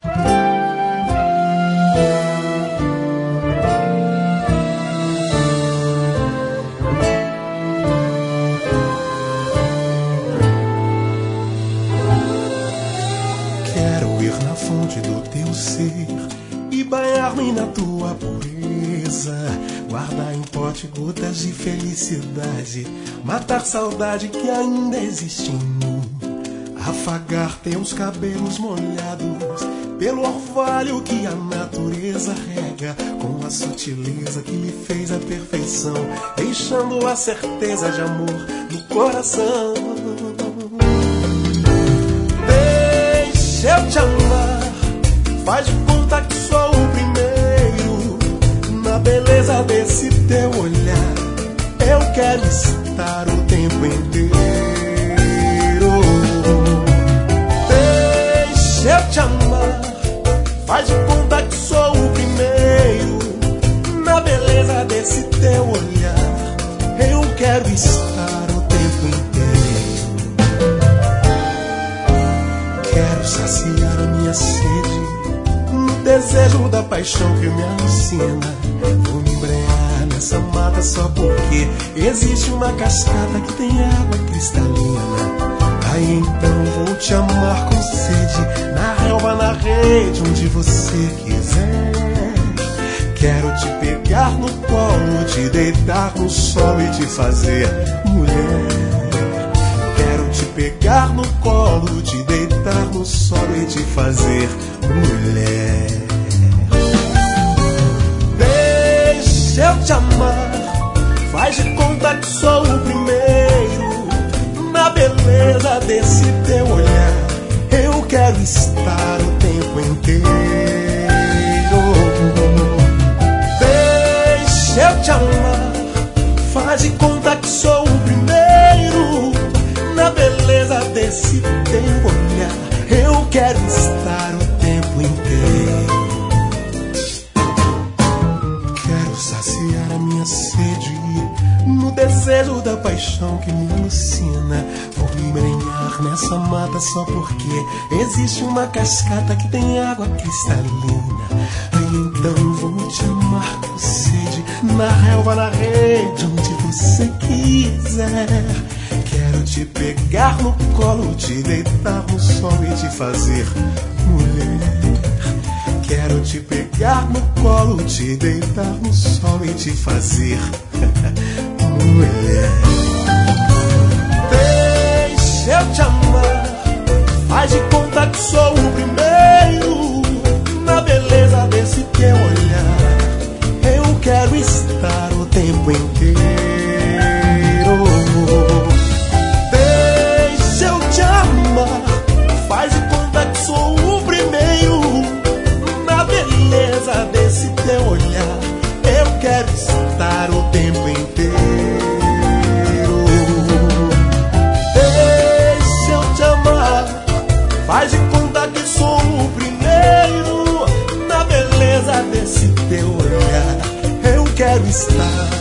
Quero ir na fonte do teu ser e banhar-me na tua pureza, guardar em pote gotas de felicidade, matar saudade que ainda existe em mim, afagar teus cabelos molhados pelo orvalho que a natureza rega, com a sutileza que lhe fez a perfeição, deixando a certeza de amor no coração. Deixa eu te amar, faz de conta que sou o primeiro, na beleza desse teu olhar, eu quero estar o tempo inteiro. Deixa eu te amar, faz de conta que sou o primeiro, na beleza desse teu olhar, eu quero estar o tempo inteiro. Quero saciar a minha sede no desejo da paixão que me alucina. Vou me embrenhar nessa mata só porque existe uma cascata que tem água cristalina. Aí então vou te amar com sede, na relva, na rede, onde você quiser. Quero te pegar no colo, te deitar no sol e te fazer mulher. Quero te pegar no colo, te deitar no sol e te fazer mulher. Deixa eu te amar, faz de conta que sou o primeiro, na beleza desse teu olhar, eu quero estar o tempo inteiro. Deixa eu te amar, faz de conta que sou o primeiro, na beleza desse teu olhar, eu quero estar o tempo inteiro. Quero saciar a minha sede no desejo da paixão que me alucina. Vou me embrenhar nessa mata só porque existe uma cascata que tem água cristalina. Aí então vou te amar com sede, na relva, na rede, onde você quiser. Quero te pegar no colo, te deitar no sol e te fazer mulher. Quero te pegar no colo, te deitar no sol e te fazer mulher. Deixa eu te amar, faz de conta que sou o primeiro, na beleza desse teu olhar, eu quero estar o tempo inteiro. Deixa eu te amar, faz de conta que sou o primeiro, na beleza desse teu olhar, eu quero estar o tempo inteiro. Deixa eu te amar, faz de conta que sou o primeiro, na beleza desse teu olhar, eu quero estar